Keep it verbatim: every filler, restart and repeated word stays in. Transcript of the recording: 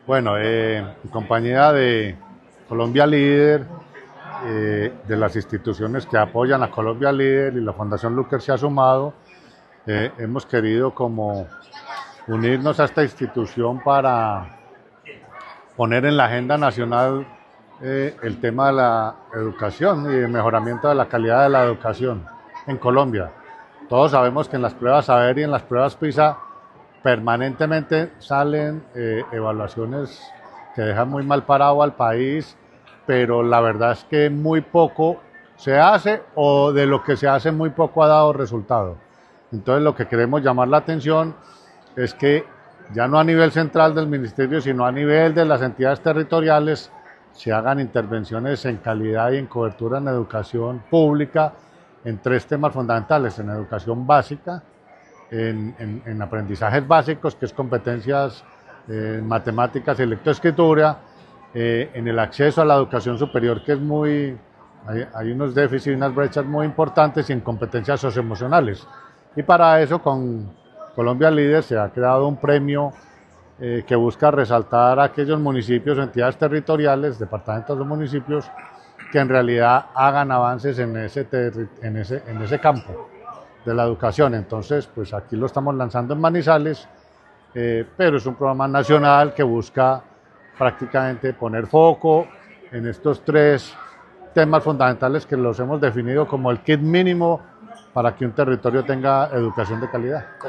Bueno, eh, en compañía de Colombia Líder, eh, de las instituciones que apoyan a Colombia Líder y la Fundación Luker se ha sumado, eh, hemos querido como unirnos a esta institución para poner en la agenda nacional eh, el tema de la educación y el mejoramiento de la calidad de la educación en Colombia. Todos sabemos que en las pruebas Saber y en las pruebas PISA permanentemente salen eh, evaluaciones que dejan muy mal parado al país, pero la verdad es que muy poco se hace o de lo que se hace muy poco ha dado resultado. Entonces lo que queremos llamar la atención es que ya no a nivel central del ministerio, sino a nivel de las entidades territoriales, se hagan intervenciones en calidad y en cobertura en educación pública en tres temas fundamentales: en educación básica, en, en, en aprendizajes básicos, que es competencias eh, matemáticas y lectoescritura, eh, en el acceso a la educación superior, que es muy, hay, hay unos déficits y unas brechas muy importantes, y en competencias socioemocionales. Y para eso con Colombia Líder se ha creado un premio eh, que busca resaltar a aquellos municipios o entidades territoriales, departamentos o municipios, que en realidad hagan avances en ese, en ese, en ese campo de la educación. Entonces, pues aquí lo estamos lanzando en Manizales, eh, pero es un programa nacional que busca prácticamente poner foco en estos tres temas fundamentales que los hemos definido como el kit mínimo para que un territorio tenga educación de calidad.